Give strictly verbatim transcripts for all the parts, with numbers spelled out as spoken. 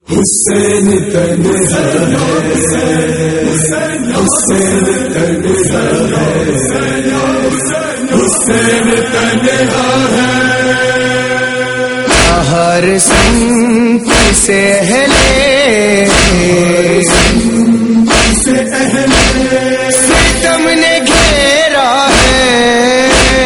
حسین تنہا ہے، حسین تنہا ہے، حسین تنہا ہے، ہر سمت سے اہلے ستم نے گھیرا ہے،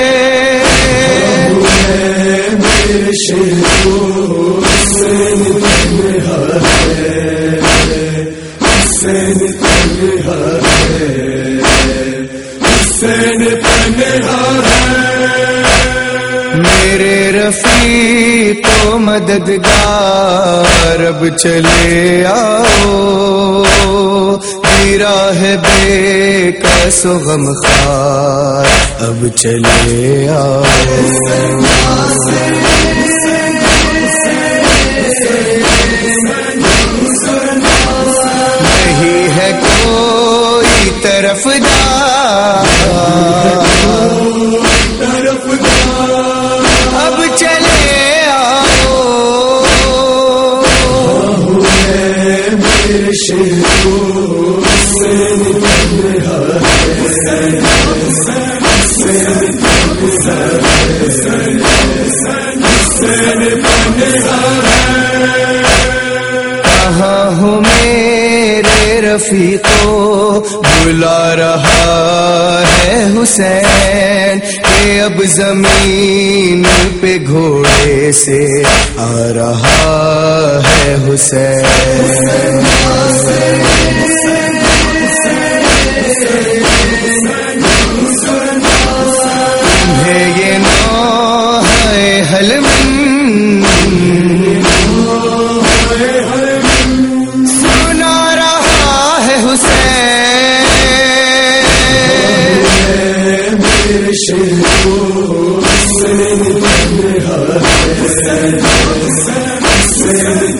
میرے شیرو حسین تنہا ہے، حسین تنہا ہے، حسین تنہا ہے، میرے رفیق و مددگار اب چلے آؤ، گرا ہے بے کس و غم خوار اب چلے آؤ، نہیں ہے کوئی طرف دار اب چلے آؤ، میرے شیرو حسین تنہا ہے، حسین تنہا ہے، کہاں ہو میرے رفیقو بلا رہا ہے حسین، کہ اب زمین پہ گھوڑے سے آ رہا ہے حسین، تمہیں یہ نوحہ حلم سنا رہا ہے حسین، میرے شیرو حسین تنہا ہے، حسین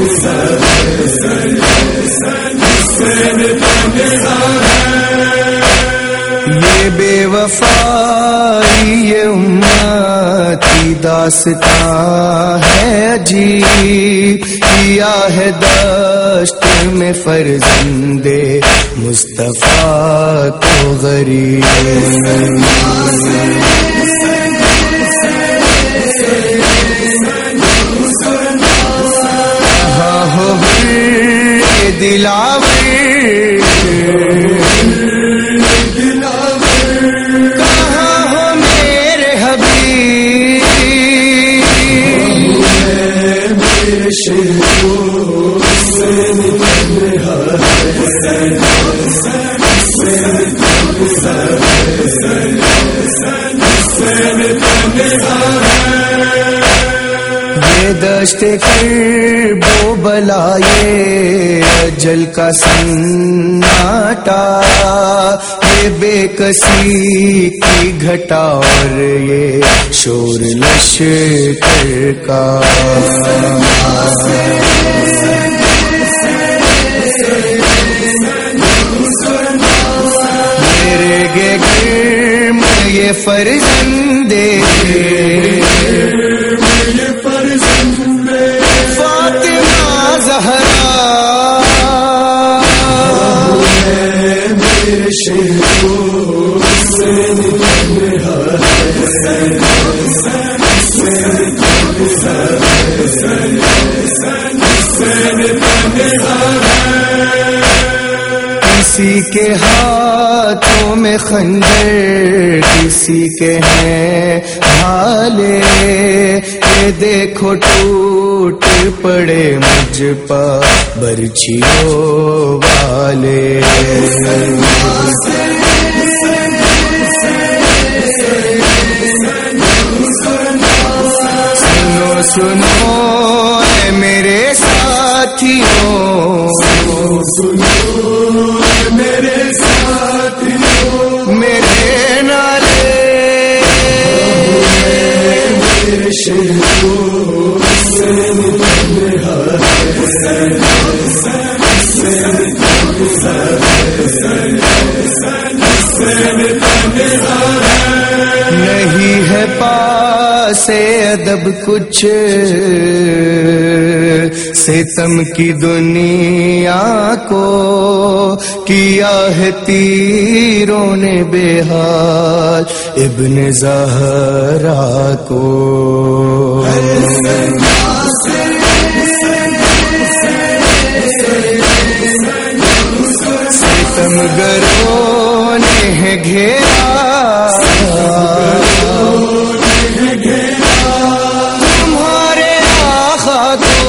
تنہا ہے، یہ بے وفائی یہ امتی داستان ہے عجیب، کیا ہے دشت میں فرزند مصطفیٰ کو غریب، کہاں ہو بے دلاور کہاں ہو میرے حبیب، میرے شیرو حسین تنہا ہے، حسین تنہا ہے، یہ دشت کربو بلائے اجل کا سناٹا، یہ بے کسی کی گھٹا اور یہ شور لشکر کا، میرے گے گرم یہ فرزندے فاطمہ زہرا، میرے شیرو حسین تنہا ہے، حسین تنہا ہے، کسی کے ہاتھوں میں خنجر کسی کے ہیں بھالے، یہ دیکھو ٹوٹ پڑے مجھ پر برچھیوں والے، سنو سنو اے میرے ساتھیوں، سنو میرے ساتھیوں، میرے نالے، میرے شیرو حسین تنہا ہے، حسین تنہا ہے، نہیں ہے پاس ادب کچھ ستم کی دنیا کو کیا ہے تیروں نے بے حال ابن زہرا کو. ستم گروں نے ہے گھیرا تمہارے آقا کو.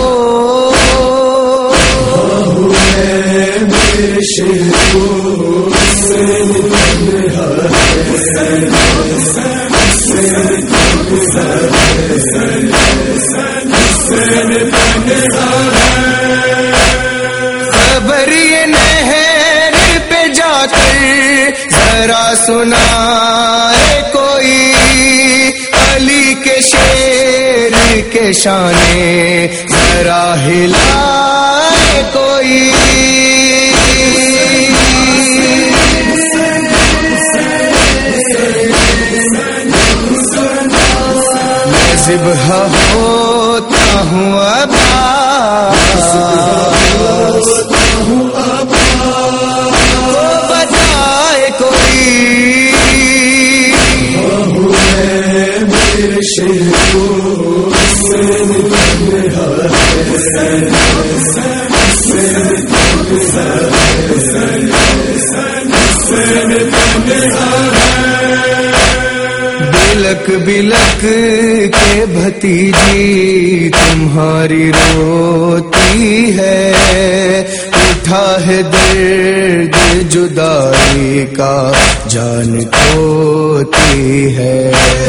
خبر یہ نہر پہ جا کر ذرا سنا کوئی علی کے شیر کے شانے ذرا ہلا کوئی. میں ذبح ہوتا ہوں عباس تو بتائے کوئی. بلک بلک کے بھتیجی تمہاری روتی ہے اٹھا ہے درد جدائی کا جان کھوتی ہے.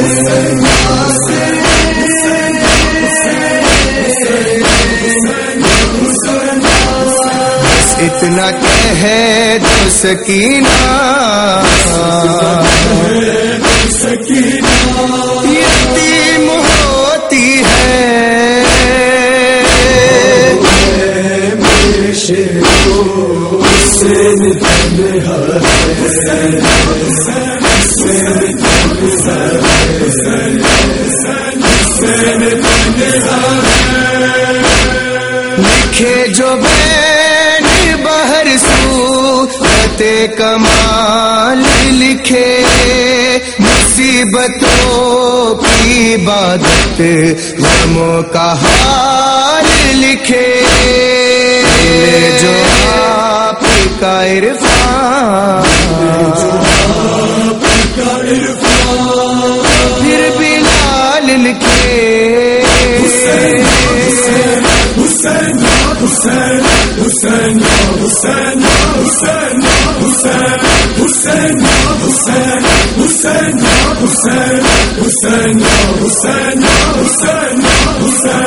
بس اتنا کہہ دو سکینہ یتیم ہوتی ہے. لکھے جو بین بہر صورت کمال لکھے مصیبتوں کی عبادت غموں کا حال لکھے. جو آپ کا عرفان پھر بلال لکھے. حسین حسین حسین حسین حسین حسین حسین حسین حسین حسین حسین حسین حسین حسین حسین